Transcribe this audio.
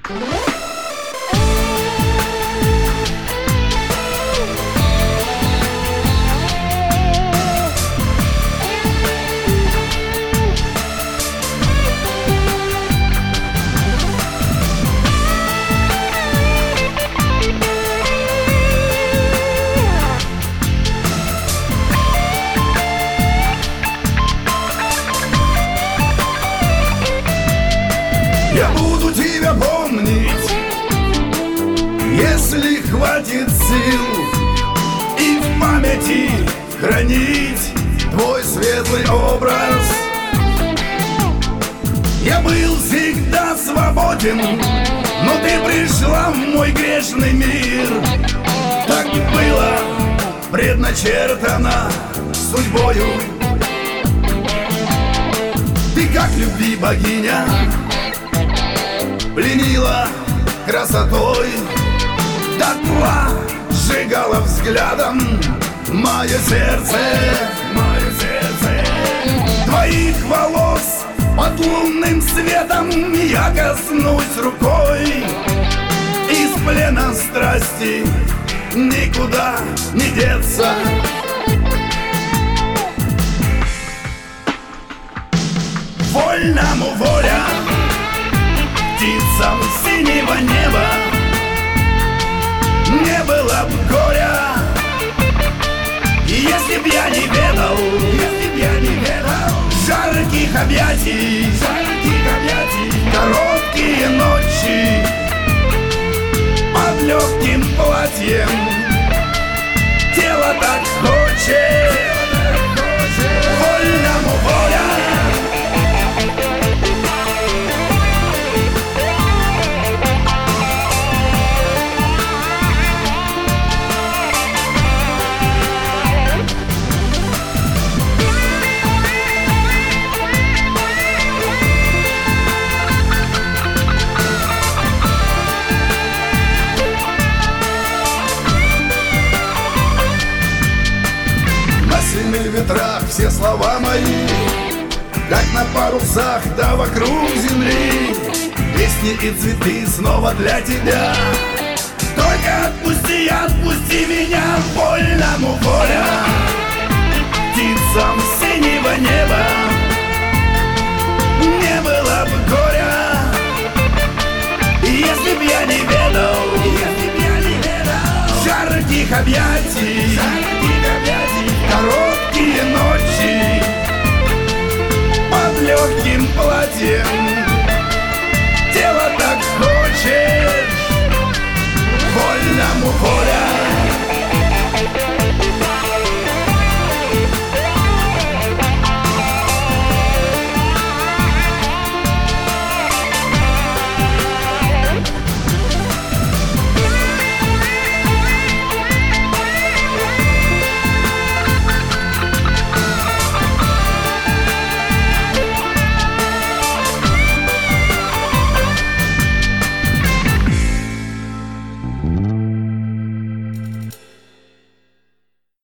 Я буду тебя помнить, если хватит сил, и в памяти хранить твой светлый образ. Я был всегда свободен, но ты пришла в мой грешный мир. Так было предначертано судьбою. Ты как любви богиня пленила красотой, дотла сжигала взглядом мое сердце, мое сердце. Твоих волос под лунным светом я коснусь рукой. Из плена страсти никуда не деться. Вольному воля, птицам синего неба, не было б горя, если б я не ведал, если б я не ведал жарких объятий, короткие ночи под легким платьем. Тело так хочет, вольному воля. В ветрах все слова мои, как на парусах, да вокруг земли. Песни и цветы снова для тебя. Только отпусти, отпусти меня, вольному воля. Птицам синего неба не было бы горя, если б я не ведал, если б я не ведал жарких объятий, короткие ночи под легким платьем.